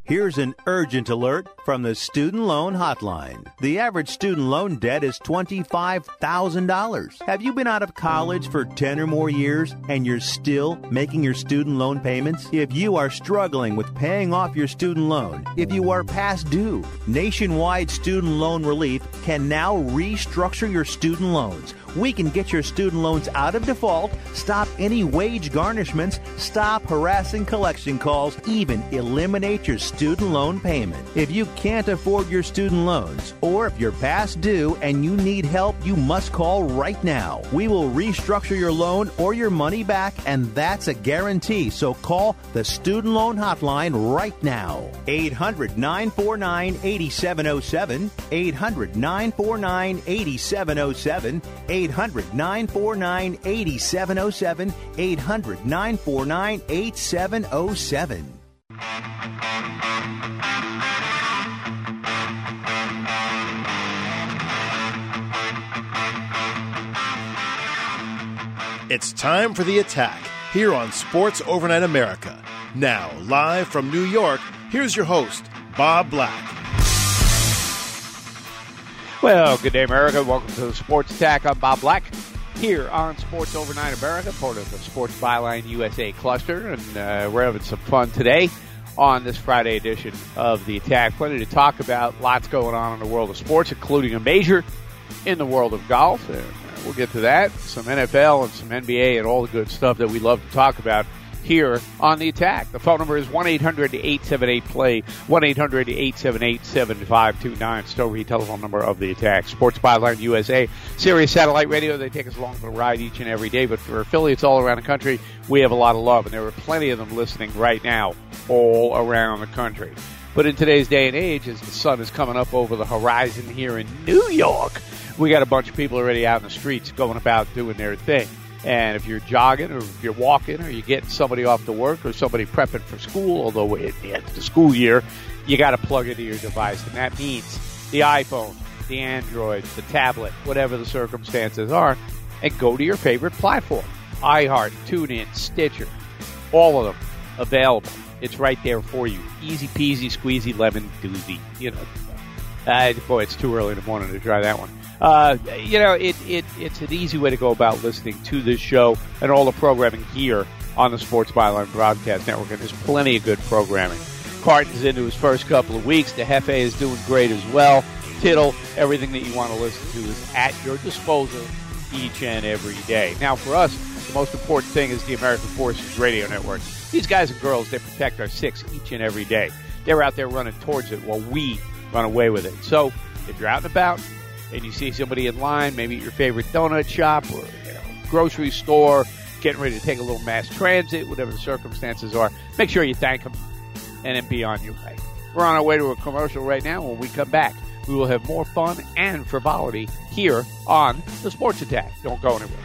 Here's an urgent alert from the Student Loan Hotline. The average student loan debt is $25,000. Have you been out of college for 10 or more years and you're still making your student loan payments? If you are struggling with paying off your student loan, if you are past due, Nationwide Student Loan Relief can now restructure your student loans. We can get your student loans out of default, stop any wage garnishments, stop harassing collection calls, even eliminate your student loan payment. If you can't afford your student loans, or if you're past due and you need help, you must call right now. We will restructure your loan or your money back, and that's a guarantee. So call the Student Loan Hotline right now. 800-949-8707. 800-949-8707. 800-949-8707. 800-949-8707. It's time for The Attack here on Sports Overnight America. Now, live from New York, here's your host, Bob Black. Well, good day, America. Welcome to the Sports Attack. I'm Bob Black here on Sports Overnight America, part of the Sports Byline USA cluster, and we're having some fun today on this Friday edition of The Attack. Plenty to talk about, lots going on in the world of sports, including a major in the world of golf. We'll get to that, some NFL and some NBA and all the good stuff that we love to talk about here on The Attack. The phone number is 1-800-878-PLAY, 1-800-878-7529. Still the telephone number of The Attack. Sports Byline USA, Sirius Satellite Radio. They take us along for the ride each and every day, but for affiliates all around the country, we have a lot of love, and there are plenty of them listening right now all around the country. But in today's day and age, as the sun is coming up over the horizon here in New York, we got a bunch of people already out in the streets going about doing their thing. And if you're jogging or if you're walking or you're getting somebody off to work or somebody prepping for school, although at the end of the school year, you got to plug into your device. And that means the iPhone, the Android, the tablet, whatever the circumstances are, and go to your favorite platform. iHeart, TuneIn, Stitcher, all of them available. It's right there for you. Easy peasy, squeezy, lemon doozy. You know, boy, it's too early in the morning to try that one. It's an easy way to go about listening to this show and all the programming here on the Sports Byline Broadcast Network. And there's plenty of good programming. Carton's into his first couple of weeks. The Hefe is doing great as well. Tittle, everything that you want to listen to is at your disposal each and every day. Now, for us, the most important thing is the American Forces Radio Network. These guys and girls, they protect our six each and every day. They're out there running towards it while we run away with it. So if you're out and about and you see somebody in line, maybe at your favorite donut shop or grocery store, getting ready to take a little mass transit, whatever the circumstances are, make sure you thank them and then be on your way. We're on our way to a commercial right now. When we come back, we will have more fun and frivolity here on the Sports Attack. Don't go anywhere.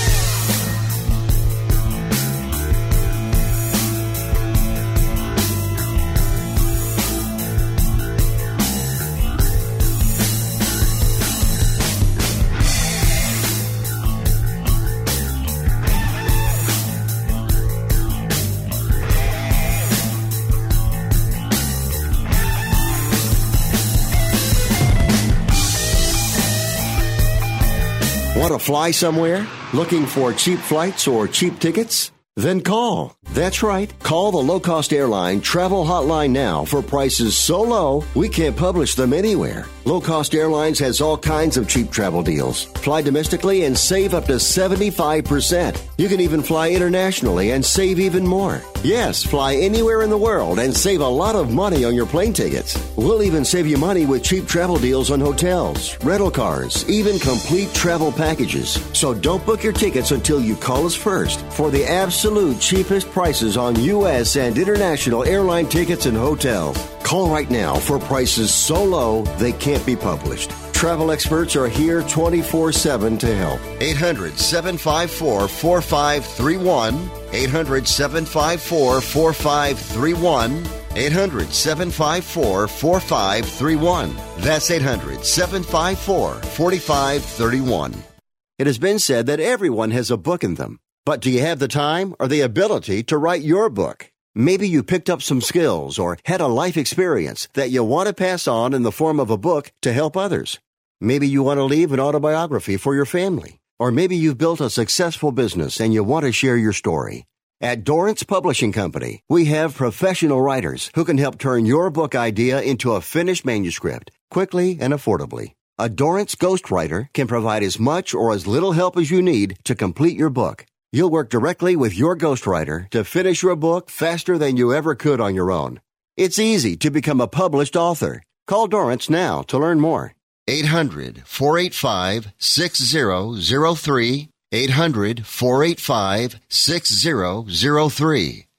Want to fly somewhere? Looking for cheap flights or cheap tickets? Then call. That's right. Call the low-cost airline travel hotline now for prices so low we can't publish them anywhere. Low-cost airlines has all kinds of cheap travel deals. Fly domestically and save up to 75%. You can even fly internationally and save even more. Yes, fly anywhere in the world and save a lot of money on your plane tickets. We'll even save you money with cheap travel deals on hotels, rental cars, even complete travel packages. So don't book your tickets until you call us first for the absolute cheapest prices on U.S. and international airline tickets and hotels. Call right now for prices so low they can't be published. Travel experts are here 24/7 to help. 800-754-4531. 800-754-4531. 800-754-4531. That's 800-754-4531. It has been said that everyone has a book in them. But do you have the time or the ability to write your book? Maybe you picked up some skills or had a life experience that you want to pass on in the form of a book to help others. Maybe you want to leave an autobiography for your family. Or maybe you've built a successful business and you want to share your story. At Dorrance Publishing Company, we have professional writers who can help turn your book idea into a finished manuscript quickly and affordably. A Dorrance ghostwriter can provide as much or as little help as you need to complete your book. You'll work directly with your ghostwriter to finish your book faster than you ever could on your own. It's easy to become a published author. Call Dorrance now to learn more. 800-485-6003. 800-485-6003.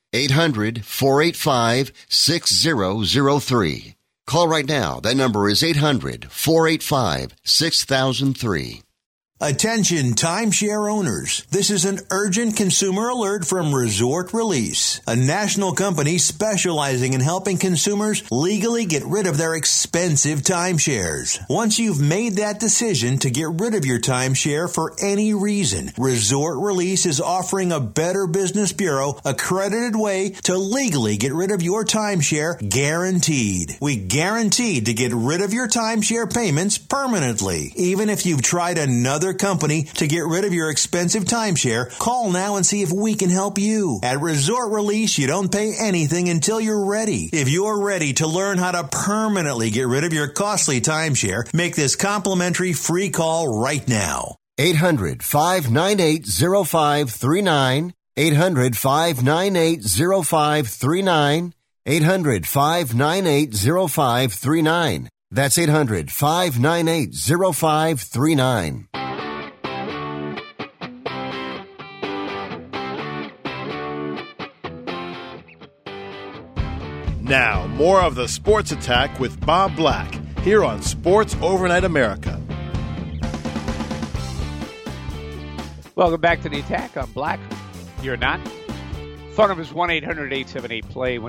800-485-6003. Call right now. That number is 800-485-6003. Attention timeshare owners. This is an urgent consumer alert from Resort Release, a national company specializing in helping consumers legally get rid of their expensive timeshares. Once you've made that decision to get rid of your timeshare for any reason, Resort Release is offering a Better Business Bureau accredited way to legally get rid of your timeshare, guaranteed. We guaranteed to get rid of your timeshare payments permanently. Even if you've tried another company to get rid of your expensive timeshare, call now and see if we can help you. At Resort Release, you don't pay anything until you're ready. If you're ready to learn how to permanently get rid of your costly timeshare, make this complimentary free call right now. 800-598-0539. 800-598-0539. 800-598-0539. That's 800-598-0539. Now, more of the Sports Attack with Bob Black here on Sports Overnight America. Welcome back to the Attack. I'm Black. You're not. Phone number is 1-800-878-PLAY,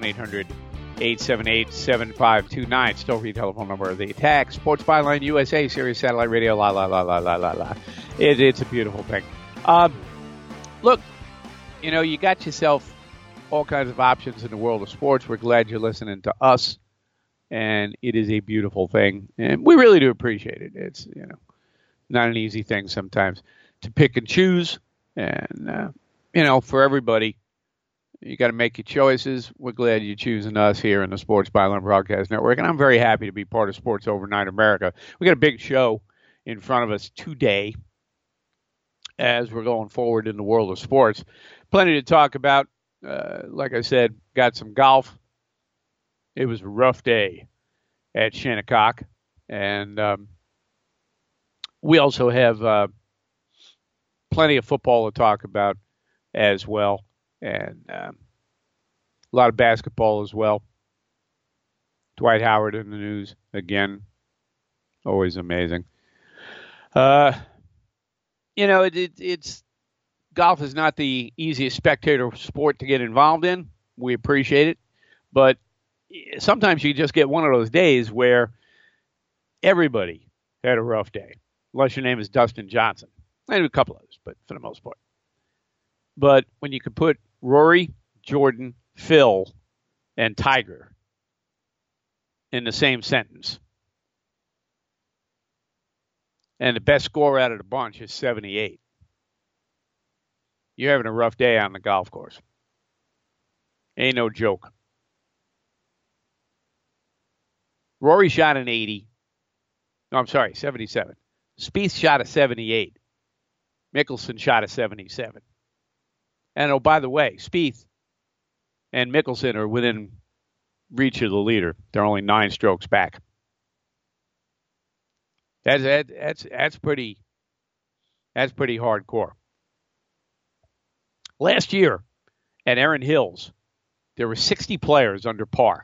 1-800-878-7529. Still free telephone number of the Attack. Sports Byline USA, Sirius Satellite Radio, la, la, la, la, la, la, la. It's a beautiful thing. Look, you know, you got yourself all kinds of options in the world of sports. We're glad you're listening to us, and it is a beautiful thing, and we really do appreciate it. It's, you know, not an easy thing sometimes to pick and choose, and you know, for everybody, you got to make your choices. We're glad you're choosing us here in the Sports Byline Broadcast Network, and I'm very happy to be part of Sports Overnight America. We got a big show in front of us today as we're going forward in the world of sports. Plenty to talk about. Like I said, got some golf. It was a rough day at Shinnecock. And we also have plenty of football to talk about as well. And a lot of basketball as well. Dwight Howard in the news again. Always amazing. You know, it's golf is not the easiest spectator sport to get involved in. We appreciate it. But sometimes you just get one of those days where everybody had a rough day, unless your name is Dustin Johnson. I do a couple others, but for the most part. But when you could put Rory, Jordan, Phil, and Tiger in the same sentence, and the best score out of the bunch is 78, you're having a rough day on the golf course. Ain't no joke. Rory shot an 80. No, I'm sorry, 77. Spieth shot a 78. Mickelson shot a 77. And oh, by the way, Spieth and Mickelson are within reach of the leader. They're only 9 strokes back. That's pretty hardcore. Last year at Erin Hills, there were 60 players under par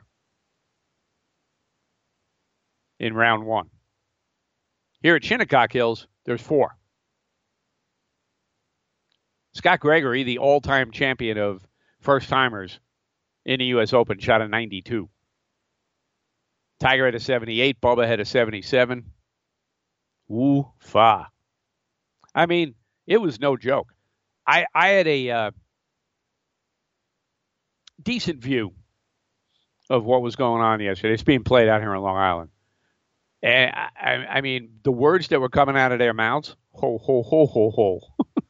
in round 1. Here at Shinnecock Hills, there's 4. Scott Gregory, the all-time champion of first-timers in the U.S. Open, shot a 92. Tiger had a 78. Bubba had a 77. Woo-fa. I mean, it was no joke. I had decent view of what was going on yesterday. It's being played out here on Long Island. And I mean, the words that were coming out of their mouths, ho, ho, ho, ho, ho.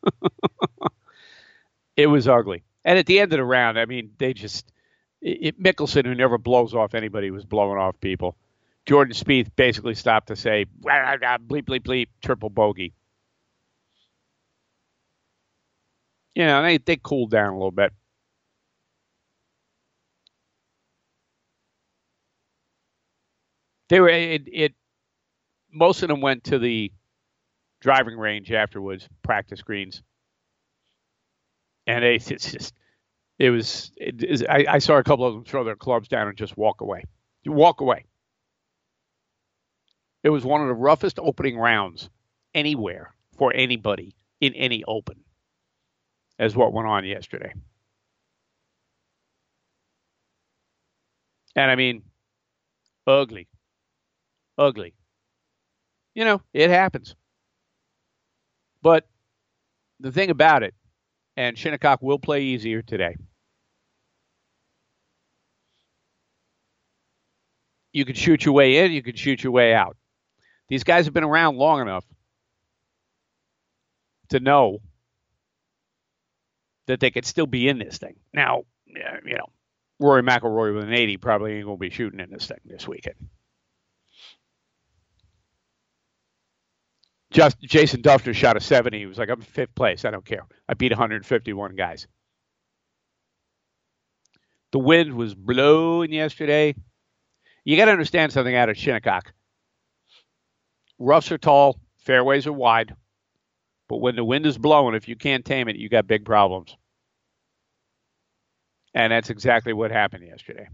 It was ugly. And at the end of the round, I mean, Mickelson, who never blows off anybody, was blowing off people. Jordan Spieth basically stopped to say, bleep, bleep, bleep, triple bogey. You know, they cooled down a little bit. Most of them went to the driving range afterwards, practice greens. And I saw a couple of them throw their clubs down and just walk away. Walk away. It was one of the roughest opening rounds anywhere for anybody in any Open, as what went on yesterday. And I mean, ugly. Ugly. You know, it happens. But the thing about it, and Shinnecock will play easier today. You can shoot your way in, you can shoot your way out. These guys have been around long enough to know that they could still be in this thing. Now, you know, Rory McIlroy with an 80 probably ain't going to be shooting in this thing this weekend. Jason Duffner shot a 70. He was like, I'm in fifth place. I don't care. I beat 151 guys. The wind was blowing yesterday. You got to understand something out of Shinnecock. Roughs are tall. Fairways are wide. But when the wind is blowing, if you can't tame it, you got big problems. And that's exactly what happened yesterday.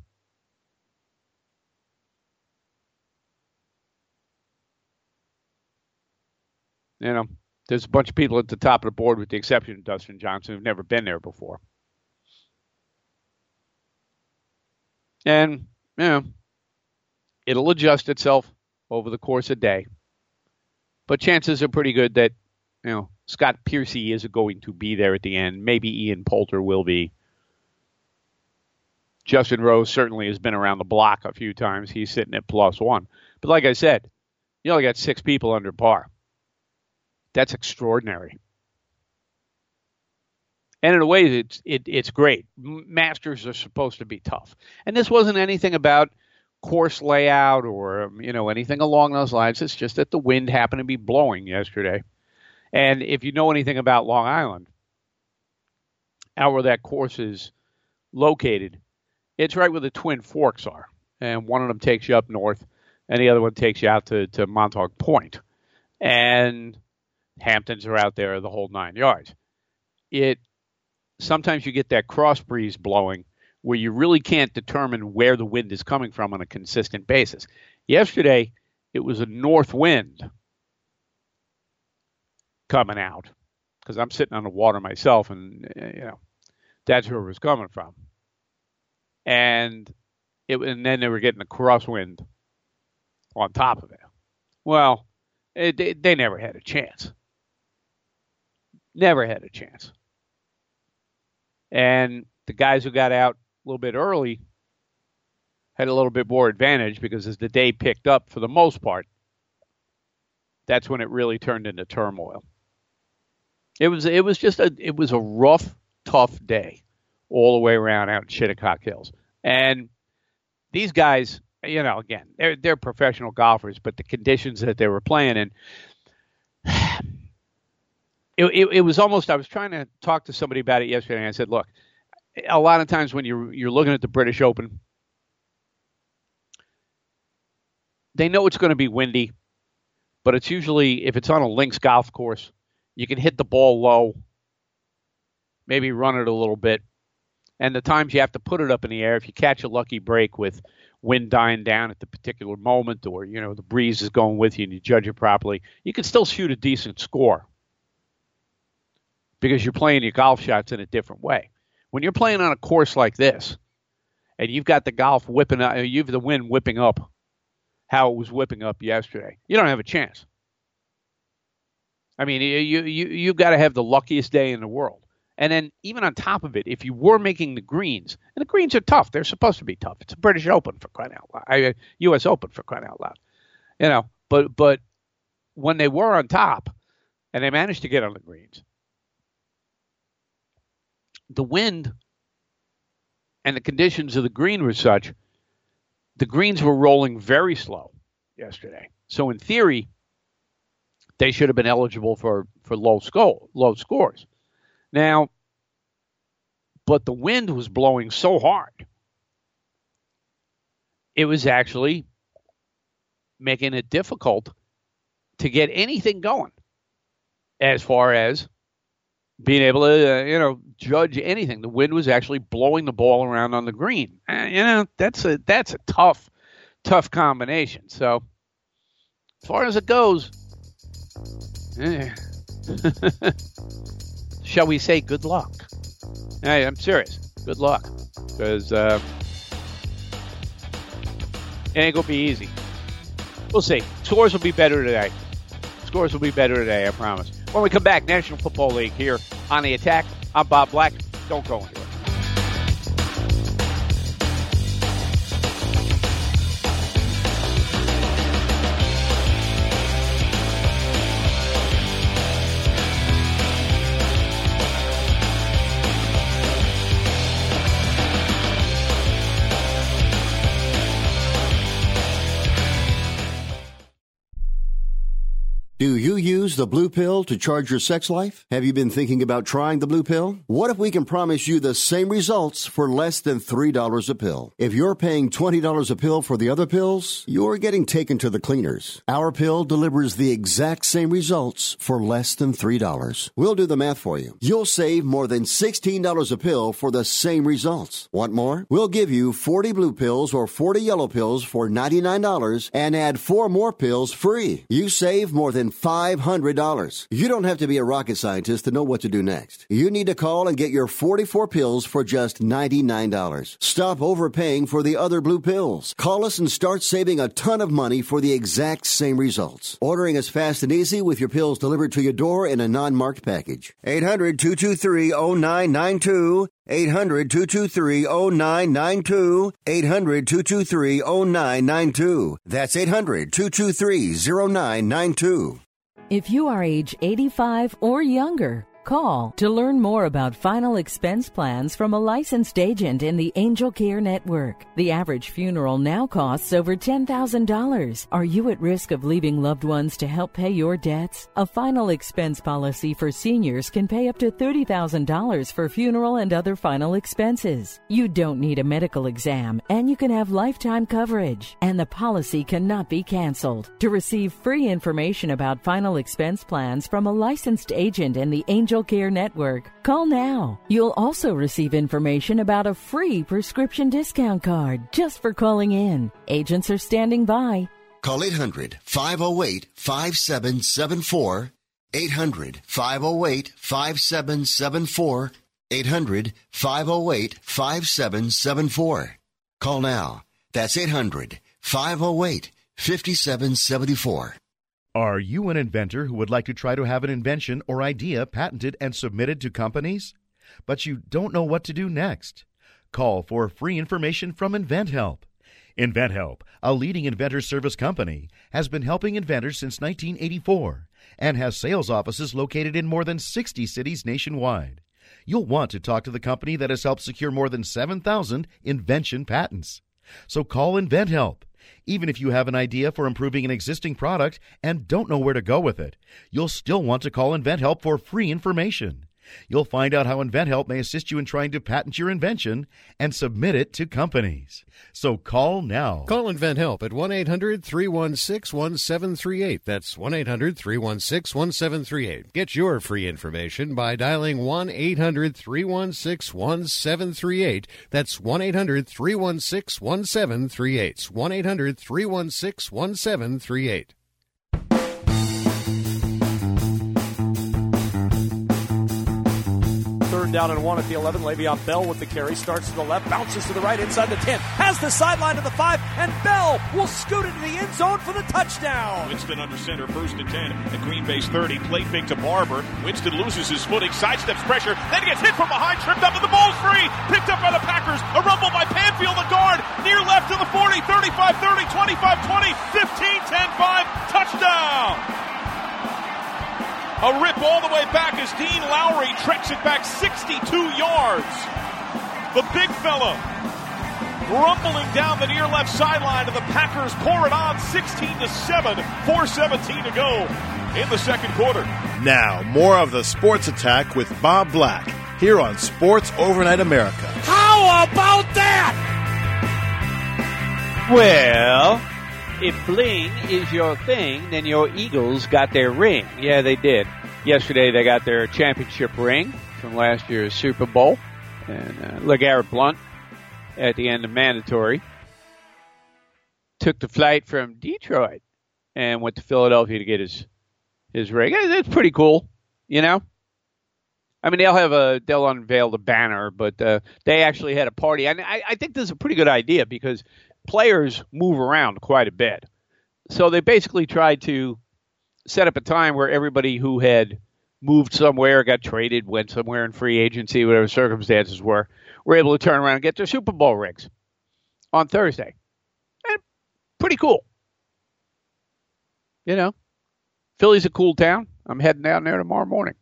You know, there's a bunch of people at the top of the board, with the exception of Dustin Johnson, who've never been there before. And, you know, it'll adjust itself over the course of the day. But chances are pretty good that, you know, Scott Piercy is going to be there at the end. Maybe Ian Poulter will be. Justin Rose certainly has been around the block a few times. He's sitting at +1. But like I said, you only got 6 people under par. That's extraordinary. And in a way, it's great. Masters are supposed to be tough. And this wasn't anything about course layout or, you know, anything along those lines. It's just that the wind happened to be blowing yesterday. And if you know anything about Long Island, out where that course is located, it's right where the Twin Forks are. And one of them takes you up north, and the other one takes you out to Montauk Point. And Hamptons are out there, the whole 9 yards. Sometimes you get that cross breeze blowing where you really can't determine where the wind is coming from on a consistent basis. Yesterday, it was a north wind coming out, because I'm sitting on the water myself, and you know, that's where it was coming from. And then they were getting a crosswind on top of it. Well, they never had a chance. Never had a chance. And the guys who got out a little bit early had a little bit more advantage, because as the day picked up, for the most part, that's when it really turned into turmoil. It was a rough, tough day all the way around out in Shinnecock Hills. And these guys, you know, again, they're professional golfers, but the conditions that they were playing in, it was almost, I was trying to talk to somebody about it yesterday, and I said, look, a lot of times when you're looking at the British Open, they know it's going to be windy, but it's usually, if it's on a links golf course, you can hit the ball low, maybe run it a little bit. And the times you have to put it up in the air, if you catch a lucky break with wind dying down at the particular moment, or, you know, the breeze is going with you and you judge it properly, you can still shoot a decent score, because you're playing your golf shots in a different way. When you're playing on a course like this, and you've got the golf whipping up, you've the wind whipping up how it was whipping up yesterday, you don't have a chance. I mean, you've got to have the luckiest day in the world. And then even on top of it, if you were making the greens, and the greens are tough, they're supposed to be tough. It's a British Open for crying out loud, U.S. Open for crying out loud, But when they were on top, and they managed to get on the greens, the wind and the conditions of the green were such, the greens were rolling very slow yesterday. So in theory, they should have been eligible for low scores. Now, but the wind was blowing so hard, it was actually making it difficult to get anything going as far as being able to, judge anything. The wind was actually blowing the ball around on the green. That's a tough combination. So as far as it goes, shall we say good luck? Hey, I'm serious. Good luck. Because it ain't going to be easy. We'll see. Scores will be better today. I promise. When we come back, National Football League here on The Attack. I'm Bob Black. Don't go anywhere. Do you use the blue pill to charge your sex life? Have you been thinking about trying the blue pill? What if we can promise you the same results for less than $3 a pill? If you're paying $20 a pill for the other pills, you're getting taken to the cleaners. Our pill delivers the exact same results for less than $3. We'll do the math for you. You'll save more than $16 a pill for the same results. Want more? We'll give you 40 blue pills or 40 yellow pills for $99 and add 4 more pills free. You save more than $500. You don't have to be a rocket scientist to know what to do next. You need to call and get your 44 pills for just $99. Stop overpaying for the other blue pills. Call us and start saving a ton of money for the exact same results. Ordering is fast and easy with your pills delivered to your door in a non-marked package. 800-223-0992. 800-223-0992. 800-223-0992. That's 800-223-0992. If you are age 85 or younger, call to learn more about final expense plans from a licensed agent in the Angel Care Network. The average funeral now costs over $10,000. Are you at risk of leaving loved ones to help pay your debts? A final expense policy for seniors can pay up to $30,000 for funeral and other final expenses. You don't need a medical exam, and you can have lifetime coverage, and the policy cannot be canceled. To receive free information about final expense plans from a licensed agent in the Angel Care Network, call now. You'll also receive information about a free prescription discount card just for calling in. Agents are standing by. Call 800-508-5774. 800-508-5774. 800-508-5774. Call now. That's 800-508-5774. Are you an inventor who would like to try to have an invention or idea patented and submitted to companies, but you don't know what to do next? Call for free information from InventHelp. InventHelp, a leading inventor service company, has been helping inventors since 1984 and has sales offices located in more than 60 cities nationwide. You'll want to talk to the company that has helped secure more than 7,000 invention patents. So call InventHelp. Even if you have an idea for improving an existing product and don't know where to go with it, you'll still want to call InventHelp for free information. You'll find out how InventHelp may assist you in trying to patent your invention and submit it to companies. So call now. Call InventHelp at 1-800-316-1738. That's 1-800-316-1738. Get your free information by dialing 1-800-316-1738. That's 1-800-316-1738. 1-800-316-1738. 13 down and 1 at the 11. Le'Veon Bell with the carry. Starts to the left, bounces to the right, inside the 10. Has the sideline to the 5, and Bell will scoot into the end zone for the touchdown. Winston under center, 1st and 10 at Green Bay's 30. Play fake to Barber. Winston loses his footing, sidesteps pressure, then he gets hit from behind, tripped up, and the ball's free. Picked up by the Packers. A rumble by Panfield, the guard. Near left to the 40, 35, 30, 25, 20, 15, 10, 5. Touchdown! A rip all the way back as Dean Lowry treks it back 62 yards. The big fella rumbling down the near left sideline, and the Packers pour it on 16-7, 4:17 to go in the second quarter. Now, more of the Sports Attack with Bob Black here on Sports Overnight America. How about that? Well, if bling is your thing, then your Eagles got their ring. Yeah, they did. Yesterday they got their championship ring from last year's Super Bowl. And LeGarrette Blount, at the end of mandatory, took the flight from Detroit and went to Philadelphia to get his ring. It's pretty cool, you know? I mean, they'll unveil the banner, but they actually had a party. And I think this is a pretty good idea because players move around quite a bit. So they basically tried to set up a time where everybody who had moved somewhere, got traded, went somewhere in free agency, whatever circumstances were able to turn around and get their Super Bowl rings on Thursday. And pretty cool. You know, Philly's a cool town. I'm heading down there tomorrow morning.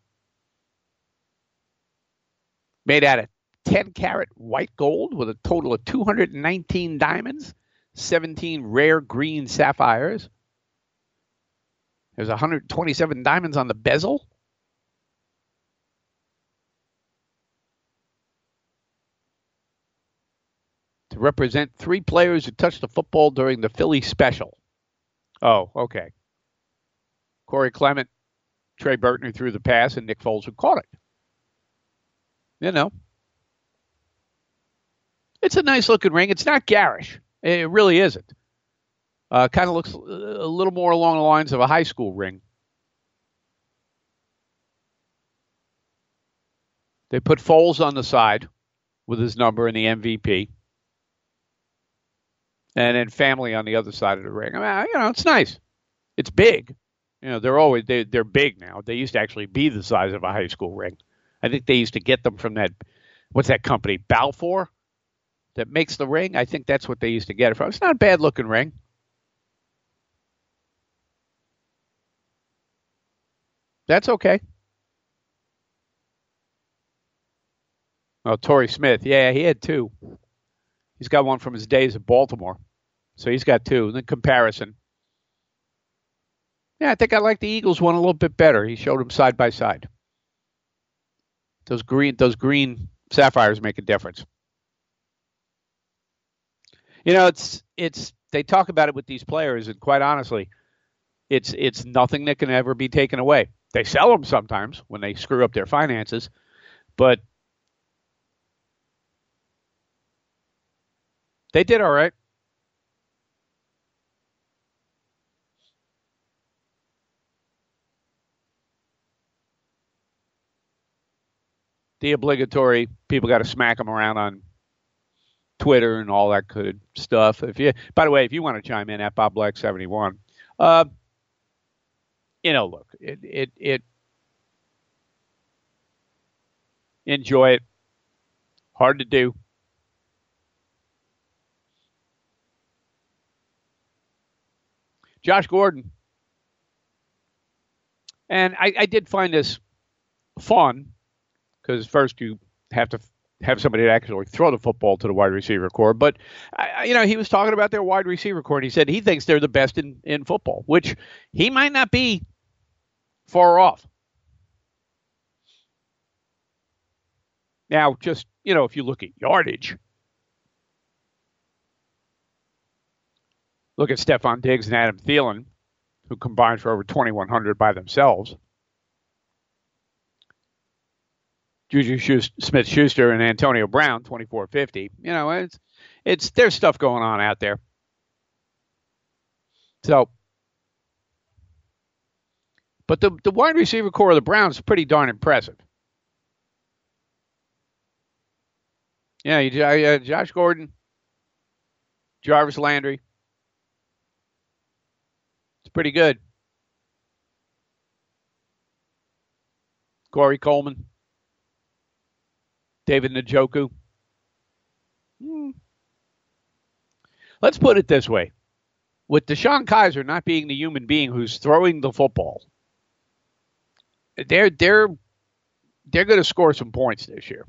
Made out of 10-karat white gold with a total of 219 diamonds, 17 rare green sapphires. There's 127 diamonds on the bezel. To represent 3 players who touched the football during the Philly special. Oh, okay. Corey Clement, Trey Burton who threw the pass, and Nick Foles who caught it. You know. It's a nice looking ring. It's not garish. It really isn't. Kind of looks a little more along the lines of a high school ring. They put Foles on the side with his number and the MVP. And then family on the other side of the ring. I mean, you know, it's nice. It's big. You know, they're big now. They used to actually be the size of a high school ring. I think they used to get them from what's that company, Balfour, that makes the ring. I think that's what they used to get it from. It's not a bad looking ring. That's okay. Oh, Torrey Smith. Yeah, he had 2. He's got one from his days at Baltimore. So he's got 2. The comparison. Yeah, I think I like the Eagles one a little bit better. He showed them side by side. Those green sapphires make a difference. You know, it's they talk about it with these players, and quite honestly, it's nothing that can ever be taken away. They sell them sometimes when they screw up their finances, but they did all right. The obligatory, people got to smack them around on Twitter and all that good stuff. By the way, if you want to chime in at Bob Black 71, you know, look, it enjoy it. Hard to do. Josh Gordon. And I did find this fun because first you have to have somebody to actually throw the football to the wide receiver corps. But, you know, he was talking about their wide receiver corps, and he said he thinks they're the best in football, which he might not be far off. Now, just, you know, if you look at yardage, look at Stephon Diggs and Adam Thielen, who combined for over 2,100 by themselves. Juju Smith-Schuster and Antonio Brown, 2,450. You know, there's stuff going on out there. So, but the wide receiver core of the Browns is pretty darn impressive. Yeah, Josh Gordon, Jarvis Landry. It's pretty good. Corey Coleman, David Njoku. Let's put it this way. With DeShone Kizer not being the human being who's throwing the football, they're going to score some points this year.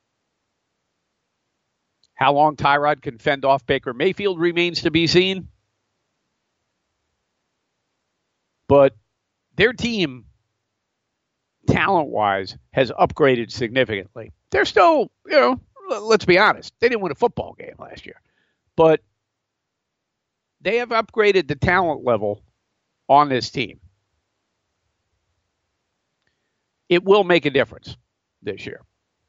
How long Tyrod can fend off Baker Mayfield remains to be seen. But their team, talent-wise, has upgraded significantly. They're still, let's be honest, they didn't win a football game last year. But they have upgraded the talent level on this team. It will make a difference this year.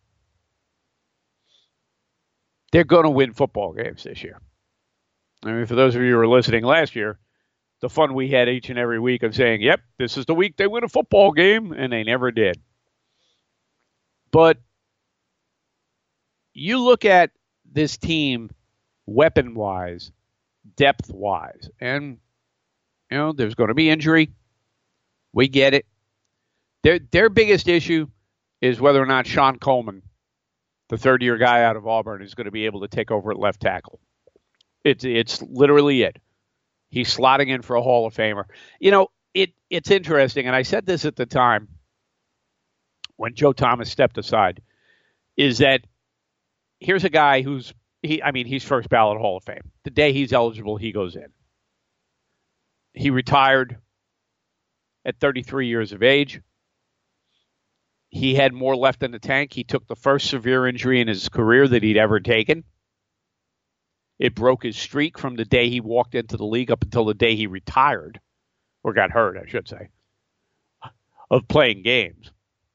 They're going to win football games this year. I mean, for those of you who were listening last year, the fun we had each and every week of saying, yep, this is the week they win a football game, and they never did. But you look at this team weapon-wise, depth-wise, and, there's going to be injury. We get it. Their biggest issue is whether or not Sean Coleman, the third-year guy out of Auburn, is going to be able to take over at left tackle. It's literally it. He's slotting in for a Hall of Famer. It's interesting, and I said this at the time when Joe Thomas stepped aside, is that here's a guy he's first ballot Hall of Fame. The day he's eligible, he goes in. He retired at 33 years of age. He had more left in the tank. He took the first severe injury in his career that he'd ever taken. It broke his streak from the day he walked into the league up until the day he retired, or got hurt, I should say, of playing games.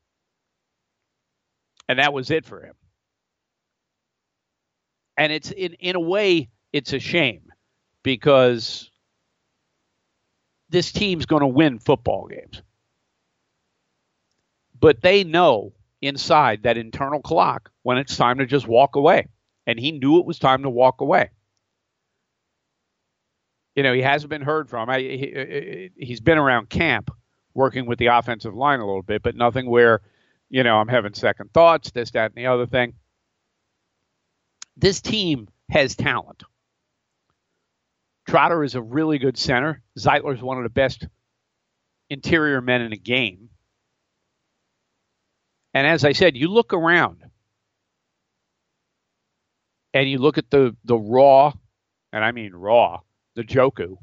And that was it for him. And it's in a way, it's a shame because this team's going to win football games. But they know inside that internal clock when it's time to just walk away. And he knew it was time to walk away. He hasn't been heard from. He's been around camp working with the offensive line a little bit, but nothing where, I'm having second thoughts, this, that, and the other thing. This team has talent. Trotter is a really good center. Zeitler is one of the best interior men in the game. And as I said, you look around and you look at the raw, and I mean raw, the Njoku,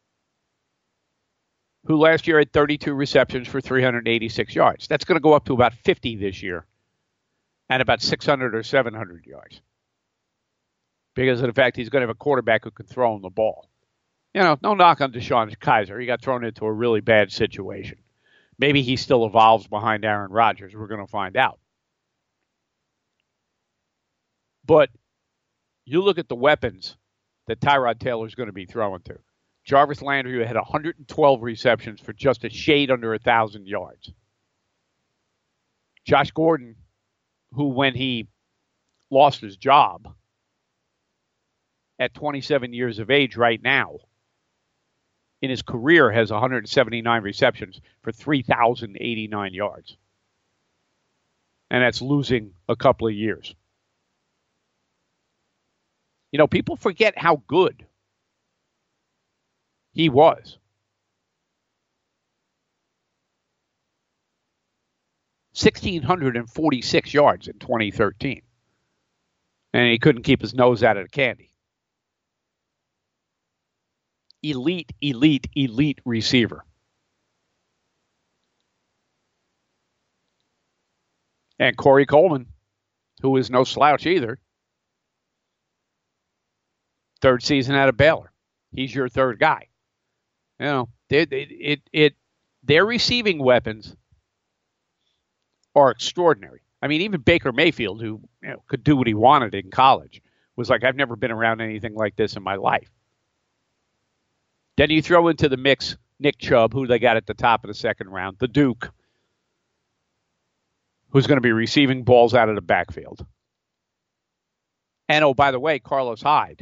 who last year had 32 receptions for 386 yards. That's going to go up to about 50 this year and about 600 or 700 yards because of the fact he's going to have a quarterback who can throw him the ball. No knock on DeShone Kizer. He got thrown into a really bad situation. Maybe he still evolves behind Aaron Rodgers. We're going to find out. But you look at the weapons that Tyrod Taylor is going to be throwing to. Jarvis Landry had 112 receptions for just a shade under 1,000 yards. Josh Gordon, who when he lost his job at 27 years of age right now, in his career has 179 receptions for 3,089 yards. And that's losing a couple of years. People forget how good he was. 1,646 yards in 2013. And he couldn't keep his nose out of the candy. Elite receiver. And Corey Coleman, who is no slouch either. Third season out of Baylor. He's your third guy. Their receiving weapons are extraordinary. I mean, even Baker Mayfield, who could do what he wanted in college, was like, I've never been around anything like this in my life. Then you throw into the mix Nick Chubb, who they got at the top of the second round, the Duke, who's going to be receiving balls out of the backfield. And, oh, by the way, Carlos Hyde,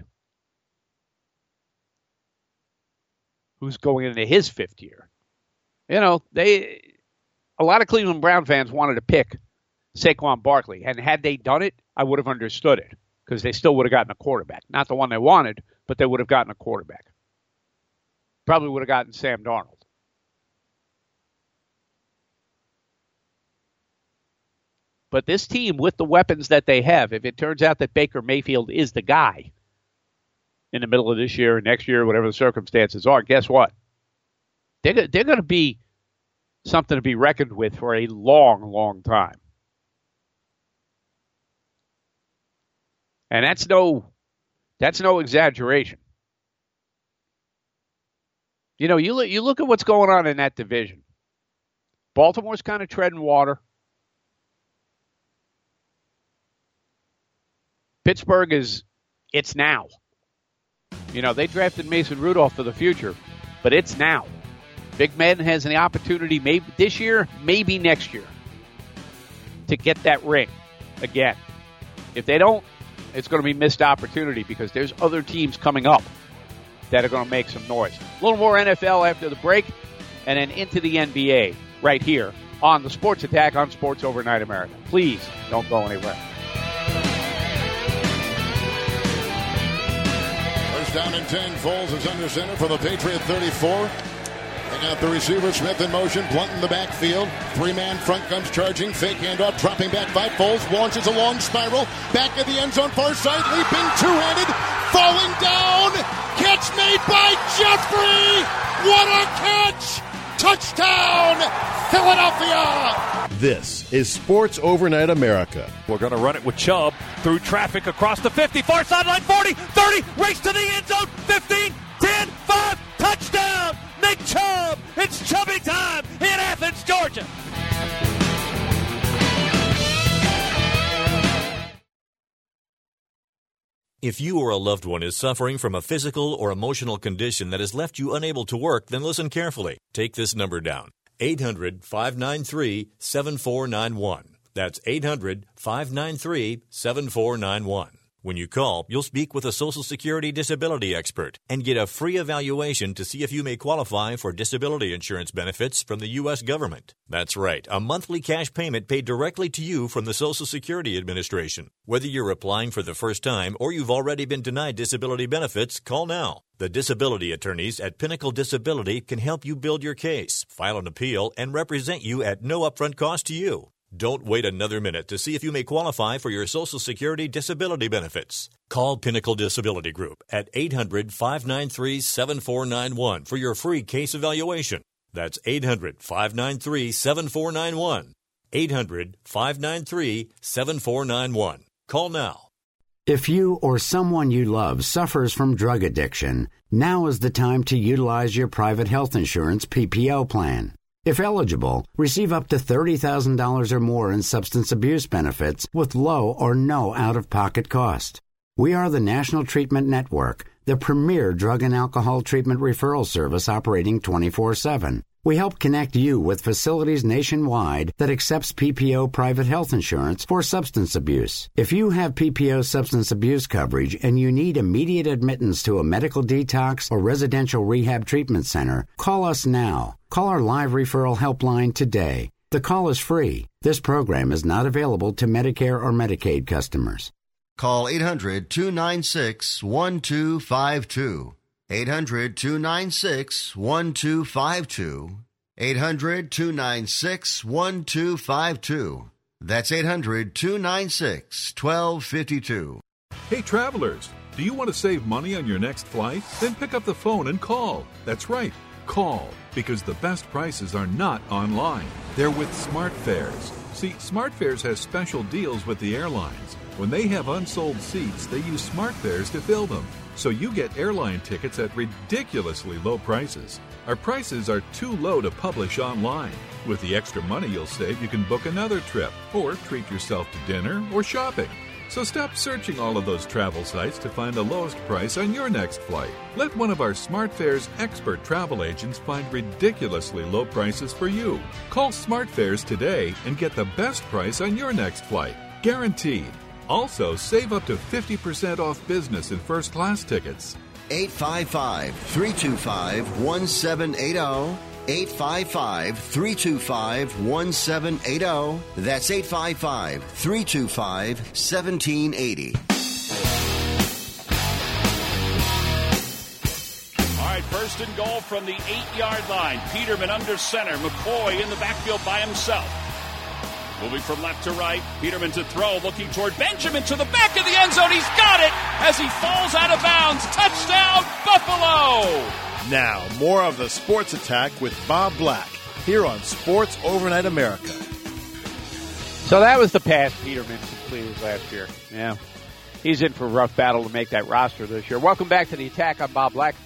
who's going into his 5th year. You know, a lot of Cleveland Brown fans wanted to pick Saquon Barkley. And had they done it, I would have understood it because they still would have gotten a quarterback. Not the one they wanted, but they would have gotten a quarterback. Probably would have gotten Sam Darnold. But this team, with the weapons that they have, if it turns out that Baker Mayfield is the guy in the middle of this year or next year, whatever the circumstances are, guess what? They're going to be something to be reckoned with for a long, long time. And that's no exaggeration. You know, you look at what's going on in that division. Baltimore's kind of treading water. Pittsburgh it's now. You know, they drafted Mason Rudolph for the future, but it's now. Big Ben has an opportunity maybe this year, maybe next year, to get that ring again. If they don't, it's going to be missed opportunity because there's other teams coming up that are going to make some noise. A little more NFL after the break, and then into the NBA right here on the Sports Attack on Sports Overnight America. Please don't go anywhere. First down and 10. Foles is under center for the Patriot 34. They got the receiver, Smith in motion, Blunt in the backfield. 3-man front comes charging, fake handoff, dropping back 5. Foles launches a long spiral, back of the end zone, far side, leaping, two-handed, falling down, catch made by Jeffrey! What a catch! Touchdown, Philadelphia! This is Sports Overnight America. We're going to run it with Chubb through traffic across the 50, far sideline, 40, 30, race to the end zone, 15, 10, 5, touchdown! Nick Chubb! It's Chubby time in Athens, Georgia! If you or a loved one is suffering from a physical or emotional condition that has left you unable to work, then listen carefully. Take this number down. 800-593-7491. That's 800-593-7491. When you call, you'll speak with a Social Security disability expert and get a free evaluation to see if you may qualify for disability insurance benefits from the U.S. government. That's right, a monthly cash payment paid directly to you from the Social Security Administration. Whether you're applying for the first time or you've already been denied disability benefits, call now. The disability attorneys at Pinnacle Disability can help you build your case, file an appeal, and represent you at no upfront cost to you. Don't wait another minute to see if you may qualify for your Social Security disability benefits. Call Pinnacle Disability Group at 800-593-7491 for your free case evaluation. That's 800-593-7491. 800-593-7491. Call now. If you or someone you love suffers from drug addiction, now is the time to utilize your private health insurance PPO plan. If eligible, receive up to $30,000 or more in substance abuse benefits with low or no out-of-pocket cost. We are the National Treatment Network, the premier drug and alcohol treatment referral service operating 24/7. We help connect you with facilities nationwide that accepts PPO private health insurance for substance abuse. If you have PPO substance abuse coverage and you need immediate admittance to a medical detox or residential rehab treatment center, call us now. Call our live referral helpline today. The call is free. This program is not available to Medicare or Medicaid customers. Call 800-296-1252. 800-296-1252. 800-296-1252. That's 800-296-1252. Hey, travelers, do you want to save money on your next flight? Then pick up the phone and call. That's right, call, because the best prices are not online. They're with SmartFares. See, SmartFares has special deals with the airlines. When they have unsold seats, they use SmartFares to fill them. So you get airline tickets at ridiculously low prices. Our prices are too low to publish online. With the extra money you'll save, you can book another trip or treat yourself to dinner or shopping. So stop searching all of those travel sites to find the lowest price on your next flight. Let one of our SmartFares expert travel agents find ridiculously low prices for you. Call SmartFares today and get the best price on your next flight. Guaranteed. Also, save up to 50% off business and first-class tickets. 855-325-1780. 855-325-1780. That's 855-325-1780. All right, first and goal from the 8-yard line. Peterman under center. McCoy in the backfield by himself. Moving from left to right. Peterman to throw, looking toward Benjamin to the back of the end zone. He's got it as he falls out of bounds. Touchdown, Buffalo! Now, more of the Sports Attack with Bob Black here on Sports Overnight America. So that was the pass Peterman completed last year. Yeah, he's in for a rough battle to make that roster this year. Welcome back to the Attack. I'm Bob Black.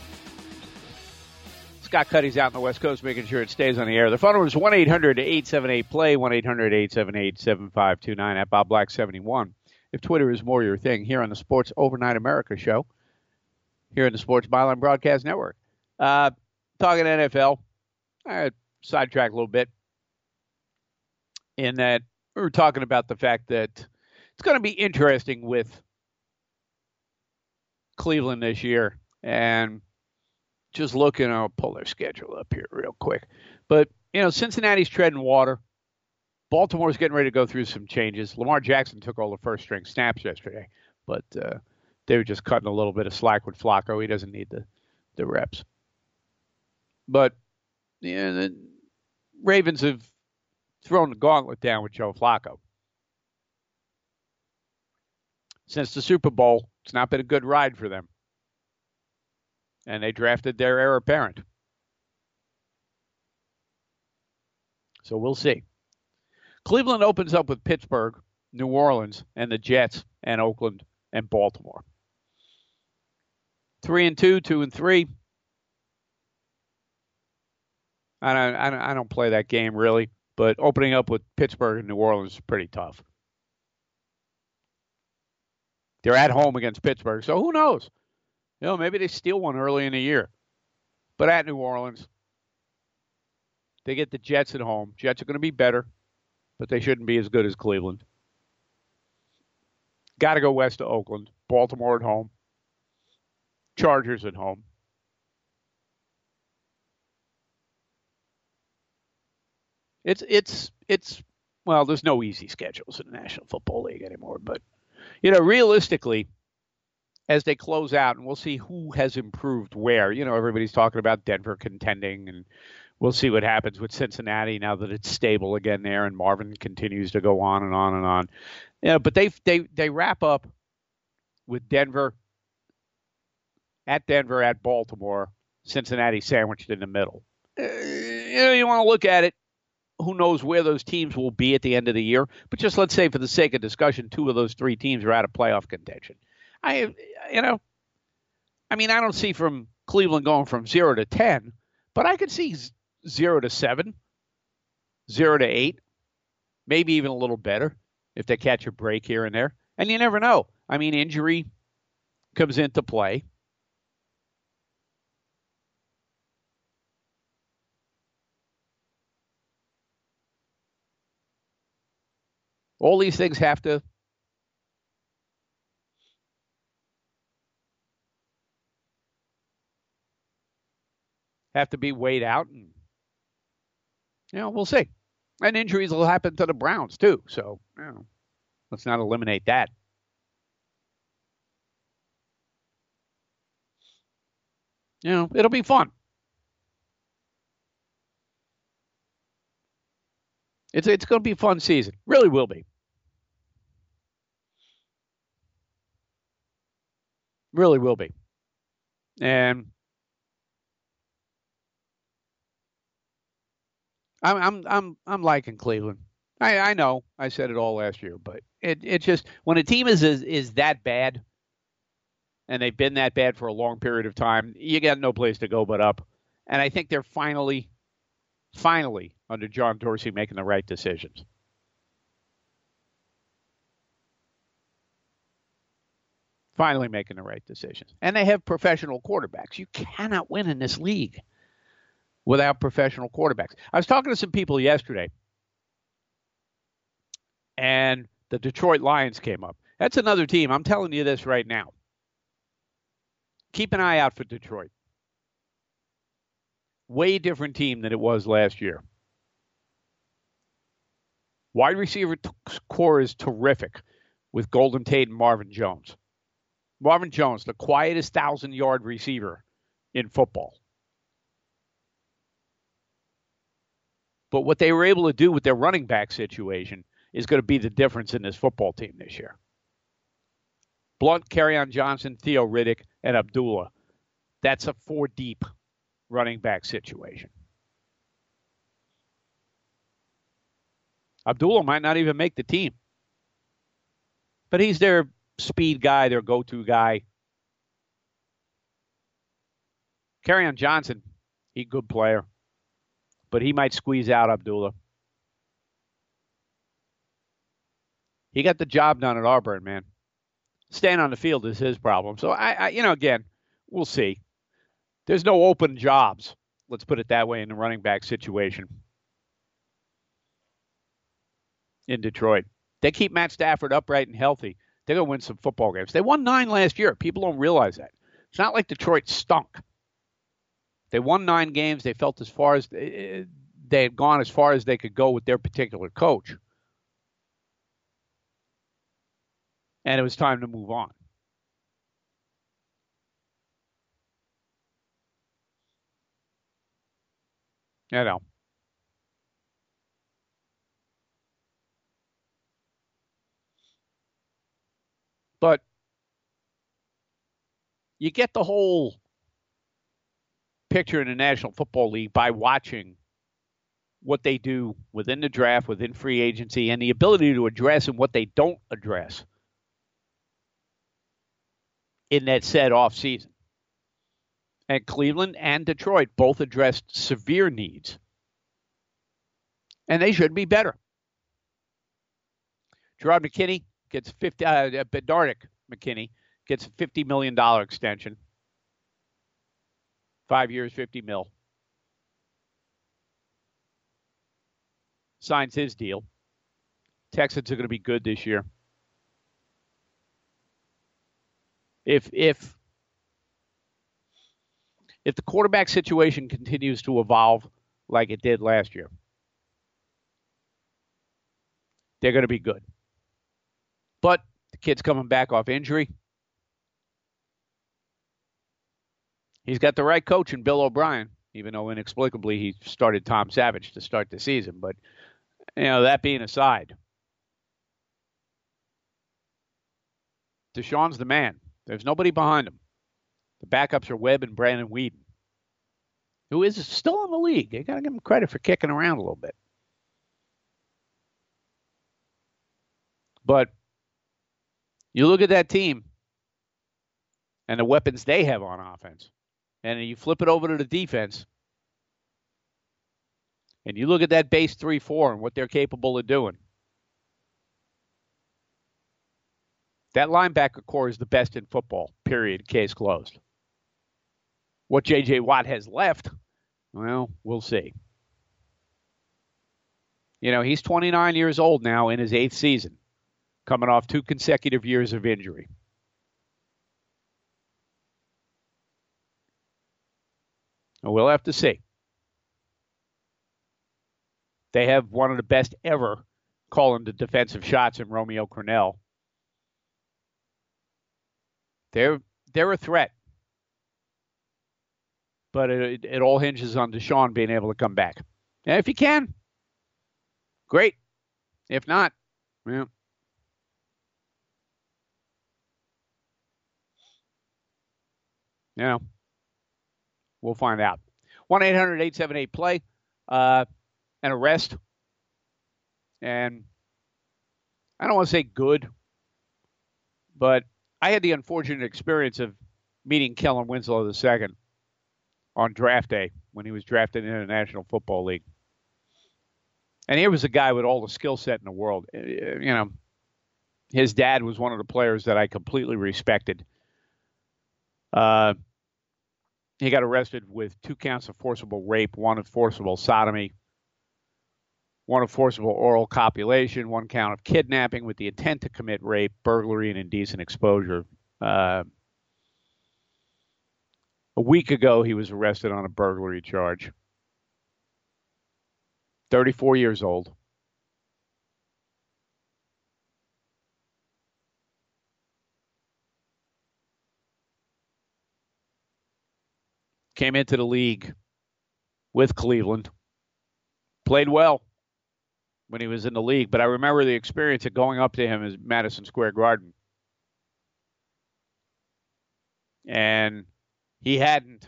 Scott Cuddy's out on the West Coast making sure it stays on the air. The phone number is 1-800-878-PLAY, 1-800-878-7529 at Bob Black 71. If Twitter is more your thing, here on the Sports Overnight America show, here in the Sports Byline Broadcast Network. Talking NFL, I sidetracked a little bit in that we were talking about the fact that it's going to be interesting with Cleveland this year. And just looking, I'll pull their schedule up here real quick. But, Cincinnati's treading water. Baltimore's getting ready to go through some changes. Lamar Jackson took all the first-string snaps yesterday, but they were just cutting a little bit of slack with Flacco. He doesn't need the reps. But the Ravens have thrown the gauntlet down with Joe Flacco. Since the Super Bowl, it's not been a good ride for them. And they drafted their heir apparent. So we'll see. Cleveland opens up with Pittsburgh, New Orleans, and the Jets, and Oakland, and Baltimore. 3-2, 2-3. I don't play that game really, but opening up with Pittsburgh and New Orleans is pretty tough. They're at home against Pittsburgh, so who knows? Maybe they steal one early in the year. But at New Orleans, they get the Jets at home. Jets are going to be better, but they shouldn't be as good as Cleveland. Got to go west to Oakland. Baltimore at home. Chargers at home. It's well, there's no easy schedules in the National Football League anymore, but realistically, as they close out, and we'll see who has improved where. Everybody's talking about Denver contending, and we'll see what happens with Cincinnati now that it's stable again there, and Marvin continues to go on and on and on. But they wrap up with Denver, at Baltimore, Cincinnati sandwiched in the middle. You want to look at it. Who knows where those teams will be at the end of the year? But just let's say, for the sake of discussion, 2 of those 3 teams are out of playoff contention. I don't see from Cleveland going from 0 to 10, but I could see 0 to 7, 0 to 8, maybe even a little better if they catch a break here and there. And you never know. Injury comes into play. All these things have to be weighed out, and we'll see. And injuries will happen to the Browns too, so let's not eliminate that. It'll be fun. It's going to be a fun season. Really will be. Really will be. And I'm liking Cleveland. I know I said it all last year, but it just, when a team is that bad, and they've been that bad for a long period of time, you got no place to go but up. And I think they're finally under John Dorsey making the right decisions. Finally making the right decisions. And they have professional quarterbacks. You cannot win in this league without professional quarterbacks. I was talking to some people yesterday, and the Detroit Lions came up. That's another team. I'm telling you this right now. Keep an eye out for Detroit. Way different team than it was last year. Wide receiver core is terrific with Golden Tate and Marvin Jones. Marvin Jones, the quietest 1,000-yard receiver in football. But what they were able to do with their running back situation is going to be the difference in this football team this year. Blunt, Kerryon Johnson, Theo Riddick, and Abdullah. That's a 4-deep running back situation. Abdullah might not even make the team. But he's their speed guy, their go-to guy. Kerryon Johnson, he's a good player. But he might squeeze out Abdullah. He got the job done at Auburn, man. Staying on the field is his problem. So, again, we'll see. There's no open jobs, let's put it that way, in the running back situation in Detroit. They keep Matt Stafford upright and healthy. They're going to win some football games. They won 9 last year. People don't realize that. It's not like Detroit stunk. They won 9 games. They felt as far as they had gone as far as they could go with their particular coach. And it was time to move on. You know. But you get the whole picture in the National Football League by watching what they do within the draft, within free agency, and the ability to address and what they don't address in that said offseason. And Cleveland and Detroit both addressed severe needs. And they should be better. Gerard McKinney gets Bednarik McKinney gets a $50 million extension. 5 years, $50 million. Signs his deal. Texans are going to be good this year. If the quarterback situation continues to evolve like it did last year, they're going to be good. But the kid's coming back off injury. He's got the right coach in Bill O'Brien, even though inexplicably he started Tom Savage to start the season. But, that being aside, Deshaun's the man. There's nobody behind him. The backups are Webb and Brandon Weeden, who is still in the league. You got to give him credit for kicking around a little bit. But you look at that team and the weapons they have on offense, and you flip it over to the defense, and you look at that base 3-4 and what they're capable of doing. That linebacker core is the best in football, period, case closed. What J.J. Watt has left, well, we'll see. He's 29 years old now in his 8th season, coming off 2 consecutive years of injury. And we'll have to see. They have one of the best ever calling the defensive shots in Romeo Crennel. They're a threat. But it all hinges on Deshaun being able to come back. And if he can, great. If not, well, we'll find out. 1-800-878-PLAY. An arrest. And I don't want to say good, but I had the unfortunate experience of meeting Kellen Winslow II on draft day when he was drafted into the National Football League. And here was a guy with all the skill set in the world. His dad was one of the players that I completely respected. He got arrested with 2 counts of forcible rape, 1 of forcible sodomy, one of forcible oral copulation, one count of kidnapping with the intent to commit rape, burglary, and indecent exposure. A week ago, he was arrested on a burglary charge. 34 years old. Came into the league with Cleveland. Played well when he was in the league, but I remember the experience of going up to him at Madison Square Garden. And he hadn't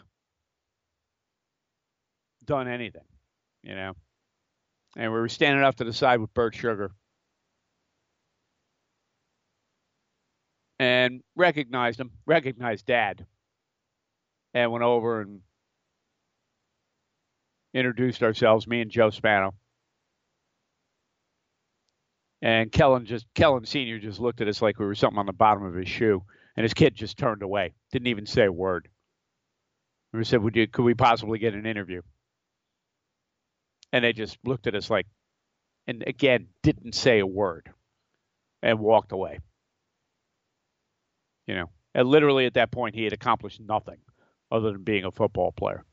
done anything, you know. And we were standing off to the side with Bert Sugar. And recognized him, recognized Dad. And went over and introduced ourselves, me and Joe Spano. And Kellen Sr. just looked at us like we were something on the bottom of his shoe. And his kid just turned away. Didn't even say a word. We said, could we possibly get an interview? And they just looked at us like, and again, didn't say a word. And walked away. You know, and literally at that point, he had accomplished nothing other than being a football player.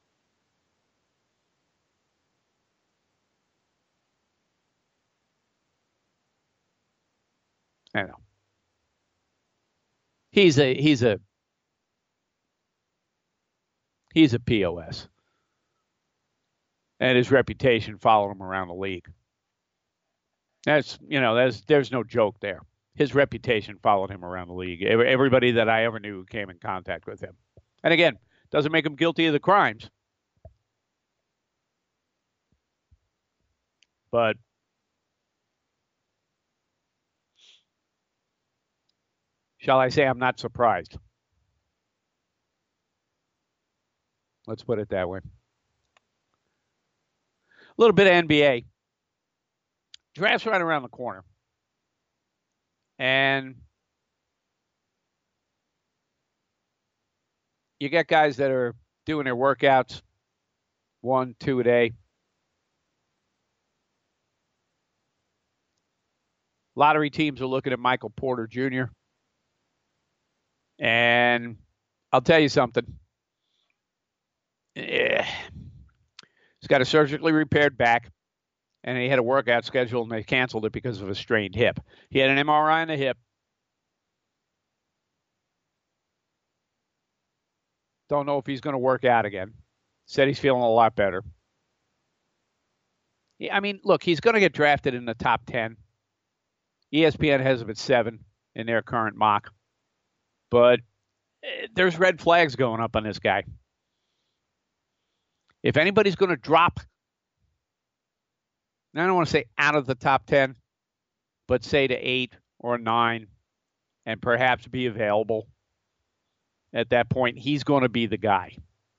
I know. He's a POS. And his reputation followed him around the league. There's no joke there. His reputation followed him around the league. Everybody that I ever knew came in contact with him. And again, doesn't make him guilty of the crimes. But shall I say I'm not surprised. Let's put it that way. A little bit of NBA. Draft's right around the corner. And you got guys that are doing their workouts 1, 2 a day. Lottery teams are looking at Michael Porter Jr. And I'll tell you something. He's got a surgically repaired back, and he had a workout schedule, and they canceled it because of a strained hip. He had an MRI on the hip. Don't know if he's going to work out again. Said he's feeling a lot better. I mean, look, he's going to get drafted in the top 10. ESPN has him at 7 in their current mock. But there's red flags going up on this guy. If anybody's going to drop, and I don't want to say out of the top 10, but say to 8 or 9 and perhaps be available at that point, he's going to be the guy.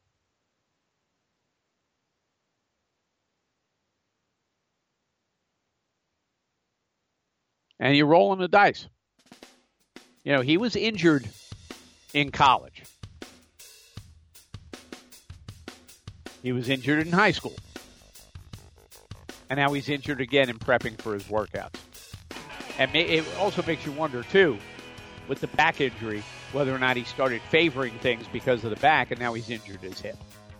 And you're rolling the dice. You know, he was injured in college. He was injured in high school. And now he's injured again in prepping for his workouts. And it also makes you wonder, too, with the back injury, whether or not he started favoring things because of the back, and now he's injured his hip.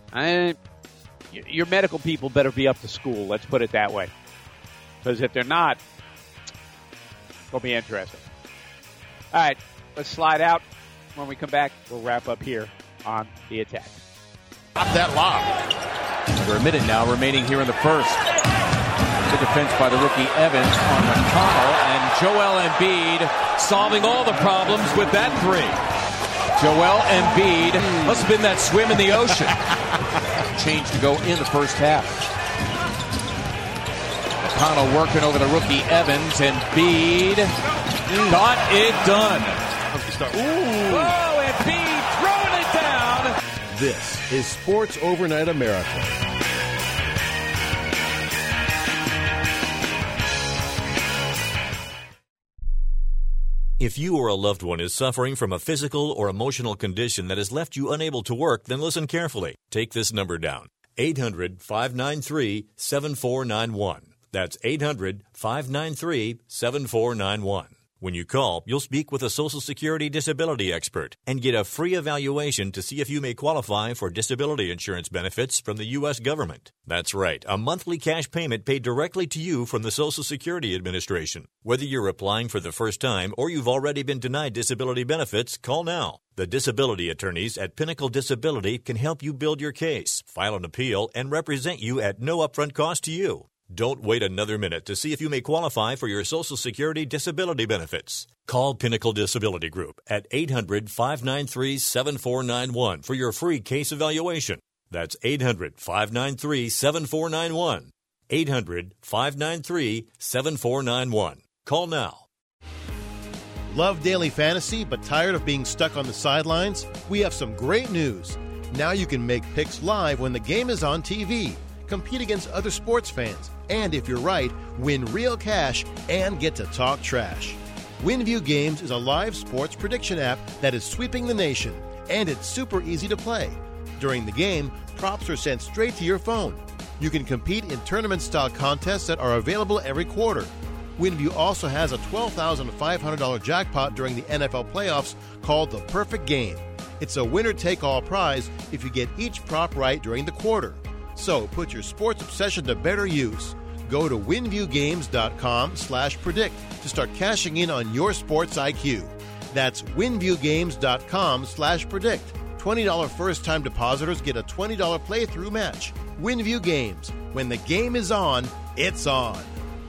Your medical people better be up to school, let's put it that way. Because if they're not, it'll be interesting. All right, let's slide out. When we come back, we'll wrap up here on The Attack. Stop that lob. Under a minute now remaining here in the first. Good defense by the rookie Evans on McConnell, and Joel Embiid solving all the problems with that three. Joel Embiid must have been that swim in the ocean. Change to go in the first half. McConnell working over the rookie Evans, and Embiid got it done. Ooh. Oh, Embiid throwing it down. This is Sports Overnight America. If you or a loved one is suffering from a physical or emotional condition that has left you unable to work, then listen carefully. Take this number down, 800-593-7491. That's 800-593-7491. When you call, you'll speak with a Social Security disability expert and get a free evaluation to see if you may qualify for disability insurance benefits from the U.S. government. That's right, a monthly cash payment paid directly to you from the Social Security Administration. Whether you're applying for the first time or you've already been denied disability benefits, call now. The disability attorneys at Pinnacle Disability can help you build your case, file an appeal, and represent you at no upfront cost to you. Don't wait another minute to see if you may qualify for your Social Security disability benefits. Call Pinnacle Disability Group at 800-593-7491 for your free case evaluation. That's 800-593-7491. 800-593-7491. Call now. Love daily fantasy but tired of being stuck on the sidelines? We have some great news. Now you can make picks live when the game is on TV. Compete against other sports fans, and if you're right, win real cash and get to talk trash. WinView Games is a live sports prediction app that is sweeping the nation, and it's super easy to play. During the game, props are sent straight to your phone. You can compete in tournament-style contests that are available every quarter. WinView also has a $12,500 jackpot during the NFL playoffs called the Perfect Game. It's a winner-take-all prize if you get each prop right during the quarter. So put your sports obsession to better use. Go to winviewgames.com/predict to start cashing in on your sports IQ. That's winviewgames.com/predict. $20 first-time depositors get a $20 playthrough match. WinView Games. When the game is on, it's on.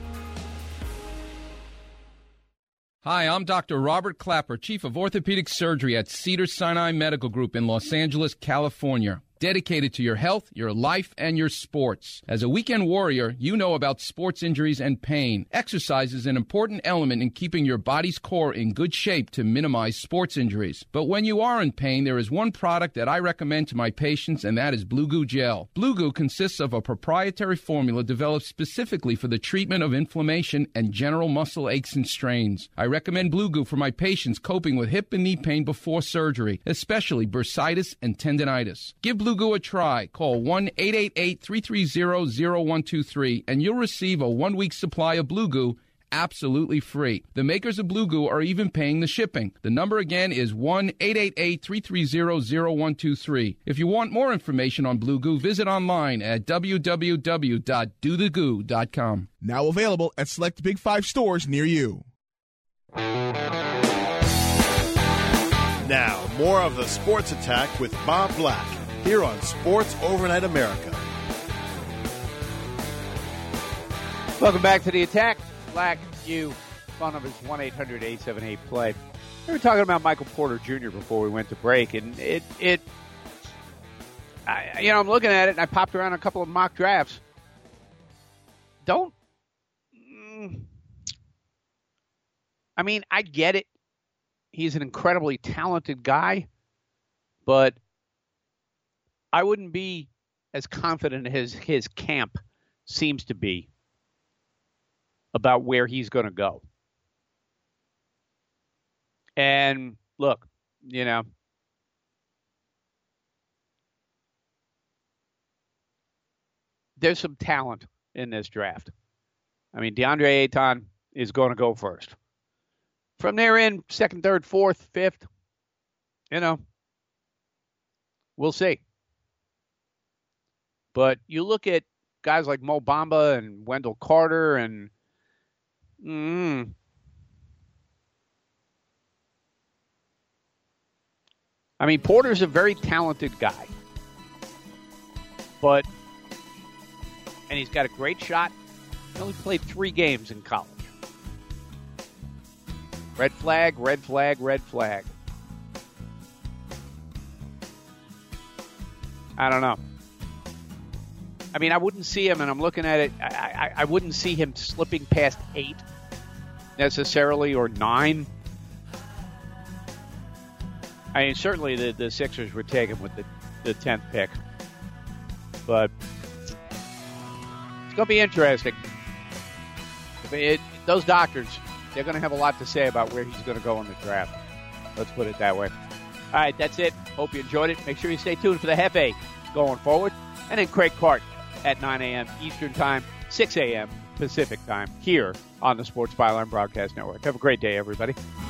Hi, I'm Dr. Robert Clapper, Chief of Orthopedic Surgery at Cedars-Sinai Medical Group in Los Angeles, California. Dedicated to your health, your life, and your sports. As a weekend warrior, you know about sports injuries and pain. Exercise is an important element in keeping your body's core in good shape to minimize sports injuries. But when you are in pain, there is one product that I recommend to my patients, and that is Blue Goo Gel. Blue Goo consists of a proprietary formula developed specifically for the treatment of inflammation and general muscle aches and strains. I recommend Blue Goo for my patients coping with hip and knee pain before surgery, especially bursitis and tendinitis. Give Blue Goo a try. Call 1-888-330-0123 and you'll receive a 1-week supply of Blue Goo absolutely free. The makers of Blue Goo are even paying the shipping. The number again is 1-888-330-0123. If you want more information on Blue Goo, visit online at www.dothegoo.com. Now available at select Big 5 stores near you. Now, more of the Sports Attack with Bob Black, here on Sports Overnight America. Welcome back to the Attack. Black, you, phone number is 1-800-878-PLAY. We were talking about Michael Porter Jr. before we went to break, and I'm looking at it, and I popped around a couple of mock drafts. I get it. He's an incredibly talented guy, but I wouldn't be as confident as his camp seems to be about where he's going to go. And look, there's some talent in this draft. DeAndre Ayton is going to go first. From there in, second, third, fourth, fifth, we'll see. But you look at guys like Mo Bamba and Wendell Carter and Porter's a very talented guy. And he's got a great shot. He only played 3 games in college. Red flag, red flag, red flag. I don't know. I wouldn't see him, and I'm looking at it, I wouldn't see him slipping past 8 necessarily, or 9. Certainly the Sixers would take him with the 10th pick. But it's going to be interesting. Those doctors, they're going to have a lot to say about where he's going to go in the draft. Let's put it that way. All right, that's it. Hope you enjoyed it. Make sure you stay tuned for the Hefe going forward. And then Craig Clark at 9 a.m. Eastern Time, 6 a.m. Pacific Time here on the Sports Byline Broadcast Network. Have a great day, everybody.